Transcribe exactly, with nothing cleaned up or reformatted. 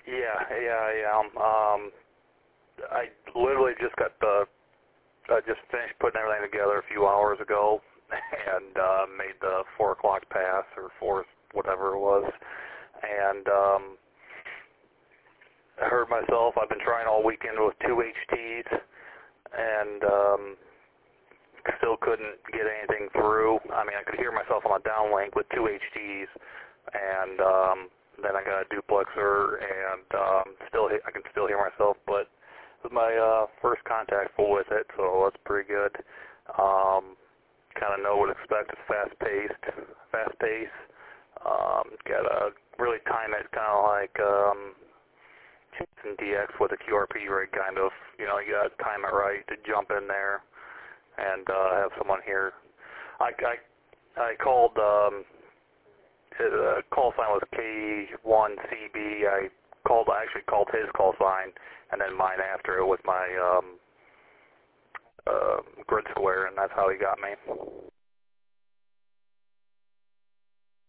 Yeah, yeah, I am. Um, I literally just got the, I just finished putting everything together a few hours ago, and uh, made the four o'clock pass or four, whatever it was, and um, I heard myself. I've been trying all weekend with two H Ts, and um, still couldn't get anything through. I mean, I could hear myself on a downlink with two H Ts, and um, then I got a duplexer, and um, still I can still hear myself. But it was my uh, first contact full with it, so that's pretty good. Um, kind of know what to expect. It's fast-paced, fast-paced. Um, got to really time it, kind of like um, chasing D X with a Q R P rig, kind of. You know, you got to time it right to jump in there and uh, have someone here. I, I, I called, um, the call sign was K one C B. I called, I actually called his call sign, and then mine after it with my um, uh, grid square, and that's how he got me.